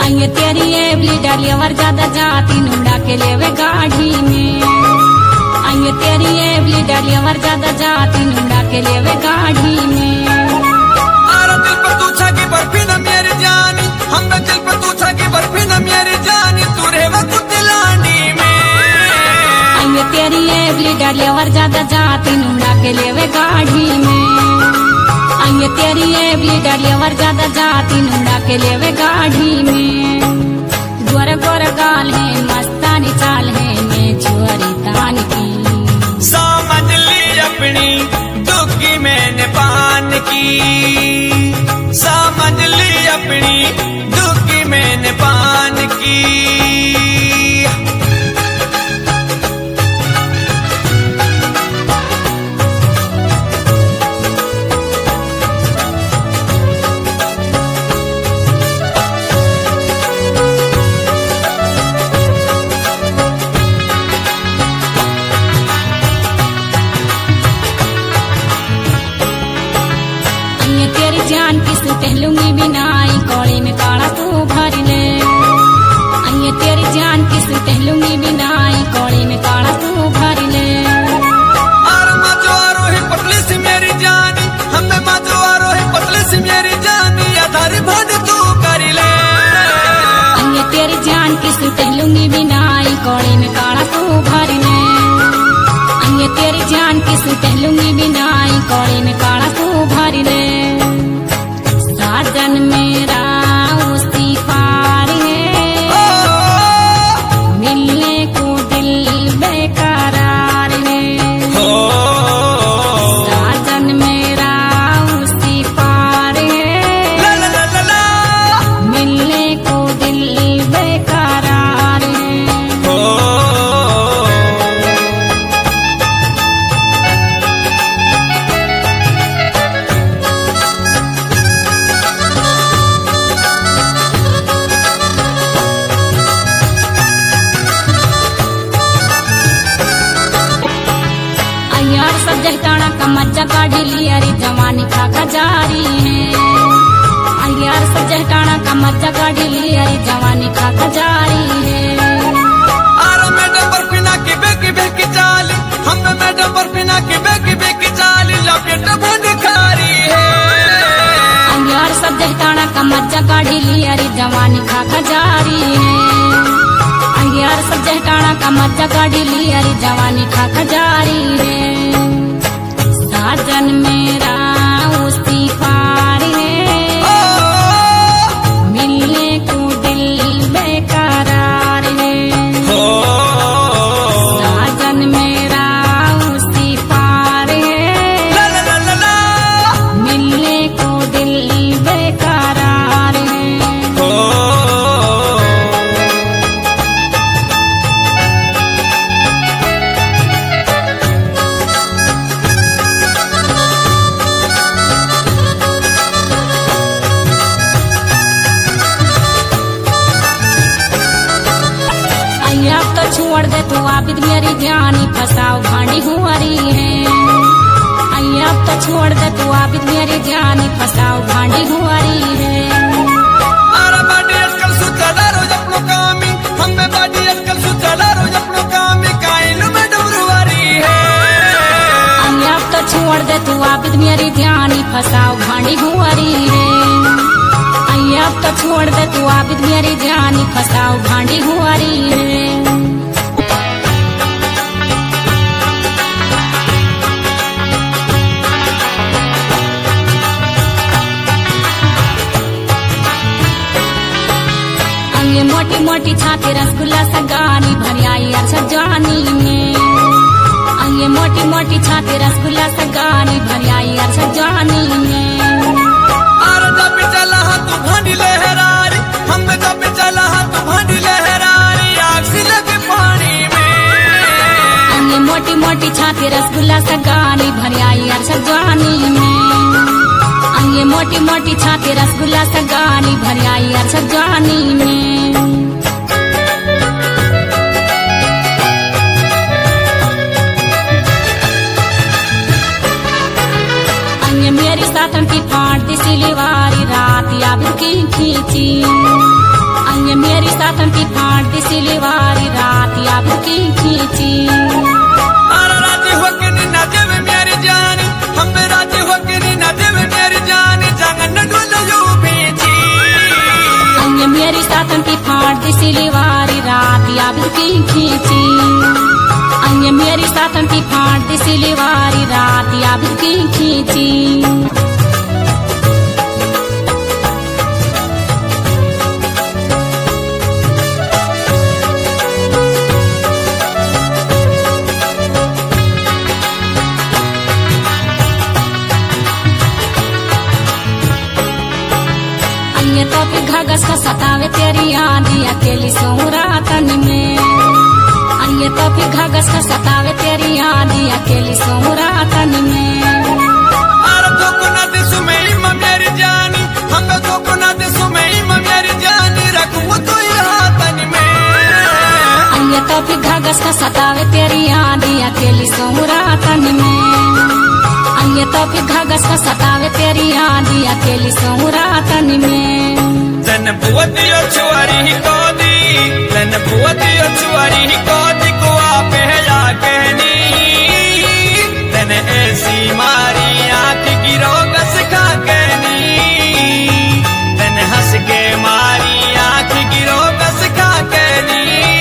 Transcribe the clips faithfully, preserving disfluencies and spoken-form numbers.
आइए तेरी एवली डलियावर ज्यादा जाती नुड़ा के लेवे गाड़ी में। आइए तेरी एवली डलियावर ज्यादा जाती नुड़ा के लेवे गाड़ी में। आरा दिल पर तू छाकी बर्फी न मेरी जानी, हम दिल पर तू छाकी बर्फी न मेरी जानी, तू रेवा कुतलानी में। आइए तेरी एवली डलियावर ज्यादा जाती नुड़ा के लेवे गाड़ी में। आइए तेरी एवली डलियावर ज्यादा जाती नुड़ा के लेवे गाड़ी में। गोर गोर गाल है मस्तानी चाल है मैं छुअरी तान की। समझ ली अपनी दुखी मैंने पान की, समझ ली अपनी दुखी मैंने पान की। तेरी जान किस टहलूंगी बिनाई कौड़ी में काड़ा तू भर ले। आइए तेरी जान किस टहलूंगी बिनाई कौड़ी में काड़ा तू भर ले। आर मजो आरो है पतली सी मेरी जानी, हमें मजो आरो है पतली सी मेरी जानी, आधार भद तू कर ले। आइए तेरी जान किस टहलूंगी बिनाई कौड़ी में काड़ा तू भर ले। आइए तेरी जान किस टहलूंगी बिनाई कौड़ी में काड़ा तू भर ले। साजन मेरा उसी पार है, मिलने को दिल बेकरार है। साजन मेरा उसी पार है, ला ला ला ला ला। मिलने को दिल बेकरार है। यार सब जहटाना का मज्जा काढ़ी ली अरे जवानी खाका जारी है। यार सब जहटाना का मज्जा काढ़ी ली अरे जवानी खाका जारी है। आरा मैडम बर्फी ना की बेकी बेकी चाली, हम मैडम बर्फी ना की बेकी बेकी चाली, लपेट बंद खारी है। यार सब जहटाना का मज्जा काढ़ी ली अरे जवानी खाका जारी है। यार सब जहटाना का मज्जा काढ़ी ली अरे जवानी खाका जारी है। साजन मेरा उसी पार है, मिलने को दिल बेकरार है। साजन मेरा उसी पार है, ला ला ला ला ला। मिलने को दिल बेकरार है। अब तो छोड़ दे तू आबिद मेरी जानी, फसाओ भांडी हुआरी है। अब तो छोड़ दे तू आबिद मेरी जानी, फसाओ भांडी हुआरी है। आरा बाडी अक्कल सुचला रोज अपनो कामी, हमें बाडी अक्कल सुचला रोज अपनो कामी, काइल में डमरुआरी है। अब तो छोड़ दे तू आबिद मेरी जानी, फसाओ भांडी हुआरी है। अब तो छोड़ दे तू आबिद मेरी जानी, फसाओ भांडी हुआरी है। ये मोटी मोटी छाती रसगुल्ला सगानी भरियाई अच्छा जानी में। ये मोटी मोटी छाती रसगुल्ला सगानी भरियाई अच्छा जानी में। आरा जब चला तू भांडी लहरारी, हम जब चला तू भांडी लहरारी, आग से लगे पानी में। ये मोटी मोटी छाती रसगुल्ला सगानी भरियाई अच्छा जानी में। ये मोटी मोटी छाती रसगुल्ला सगानी भरियाई अच्छा जानी में। सातन की फाड़ दी सिलीवारी रात याद की खींची। मेरी साथन की फाड़ दी सिलीवारी रात या बुकी खींची अरे राजी होके नी ना देवे मेरी जानी हम राजी होके नी ना देवे मेरी जानी जंगन डोल जो बीची अन्य मेरी साथन की फाड़ दी सिलीवारी रात या बुकी खींची अन्य मेरी साथन की फाड़ दी सिलीवारी रात या बुकी खींची ये तो फिर घाघस का सतावे तेरी आंधी अकेली सोऊं रातन में ये तो फिर घाघस का सतावे तेरी आंधी अकेली सोऊं रातन में अरे तो को ना दे सुमई मेरी जानी हम तो को ना दे सुमई मेरी जानी रखूं तो हाथन में ये तो फिर घाघस का सतावे तेरी आंधी अकेली सोऊं रातन में ये तो फिर घाघस का सतावे तेरी आंधी अकेली सोऊं रातन में तन बुवतियो छुआरी को दी तन बुवतियो छुआरी को दी को आपे जा कहनी तन ऐसी मारी आँख की रोगस खा कहनी तन हंस के मारी आँख की रोगस खा कहनी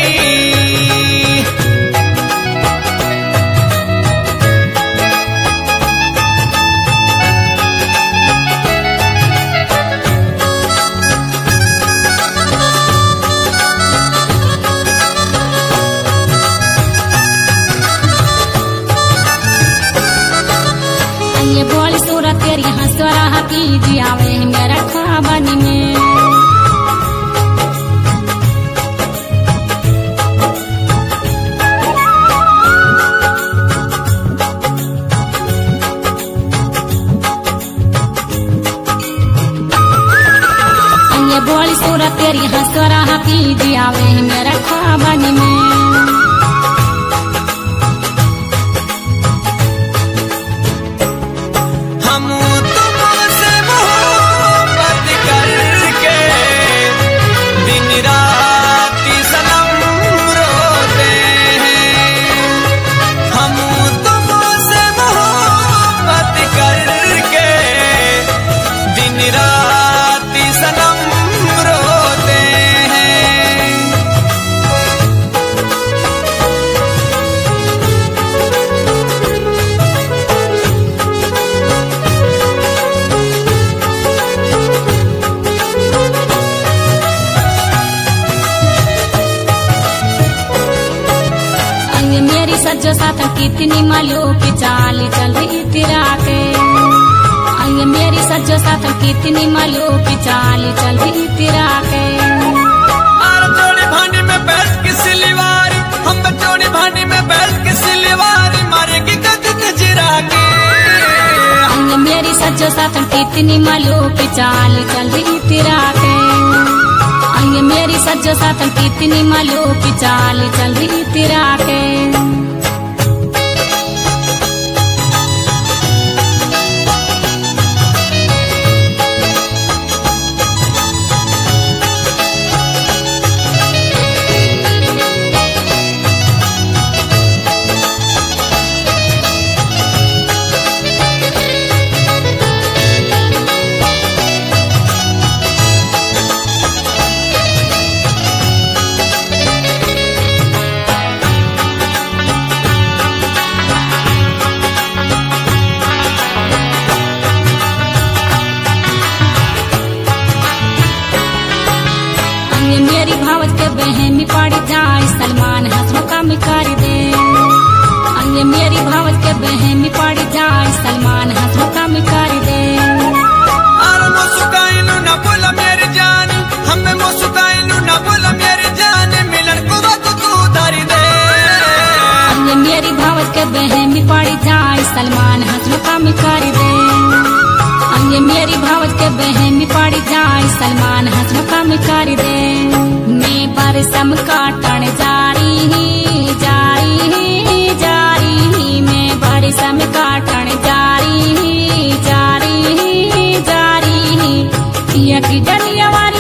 ये बोली सूरत तेरी हंसरा की जियावे मेरा खाबनी में ये बोली सूरत तेरी हंसरा की जियावे मेरा खाबनी में सज्जो साथ कितनी मालू की चाल चल रही तिरा के आइए मेरी सज्जो साथ कितनी मालू की चाल चल रही तिरा के चोड़ी भांडी में बैठ के सिलीवारी हम चोड़ी भांडी में बैठ के सिलीवारी मारेगी कद जिरा के आइए मेरी सज्जो साथ कितनी मालू की चाल चल रही तिरा के आइए मेरी सज्जो साथ कितनी मालू की चाल चल रही तिरा के मेरी भावत के बहन पड़ जाए सलमान हंसों का मिकार दे अन्य मेरी भावत के बहन पड़ जाए सलमान हंसों का मिकार दे अरे मुस्काइलू ना बोला मेरी जानी हमें मुस्काइलू ना बोला मेरी जानी मिलन को बात तू धारी दे अन्य मेरी भावत के बहन पड़ जाए सलमान हंसों का मिकार दे अन्य मेरी भावत के बहन पड़ जाए सलमान हंसों का मिकार दे मैं बरसम काटन जारी ही जारी ही जारी ही मैं बरसम काटन जारी ही जारी ही जारी ही की डनिया वाली